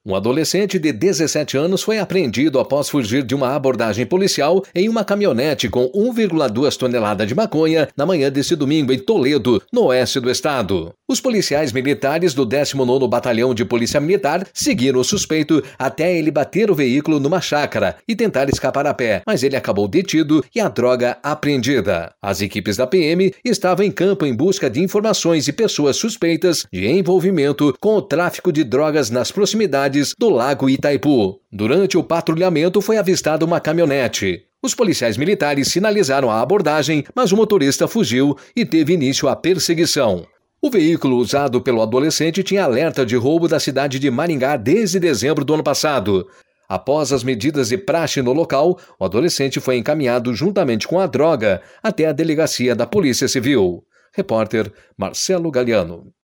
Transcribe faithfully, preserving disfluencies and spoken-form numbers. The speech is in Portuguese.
Um adolescente de dezessete anos foi apreendido após fugir de uma abordagem policial em uma caminhonete com uma vírgula duas toneladas de maconha na manhã deste domingo em Toledo, no oeste do estado. Os policiais militares do décimo nono Batalhão de Polícia Militar seguiram o suspeito até ele bater o veículo numa chácara e tentar escapar a pé, mas ele acabou detido e a droga apreendida. As equipes da P M estavam em campo em busca de informações e pessoas suspeitas de envolvimento com o tráfico de drogas nas proximidades do Lago Itaipu. Durante o patrulhamento foi avistada uma caminhonete. Os policiais militares sinalizaram a abordagem, mas o motorista fugiu e teve início a perseguição. O veículo usado pelo adolescente tinha alerta de roubo da cidade de Maringá desde dezembro do ano passado. Após as medidas de praxe no local, o adolescente foi encaminhado juntamente com a droga até a delegacia da Polícia Civil. Repórter Marcelo Galiano.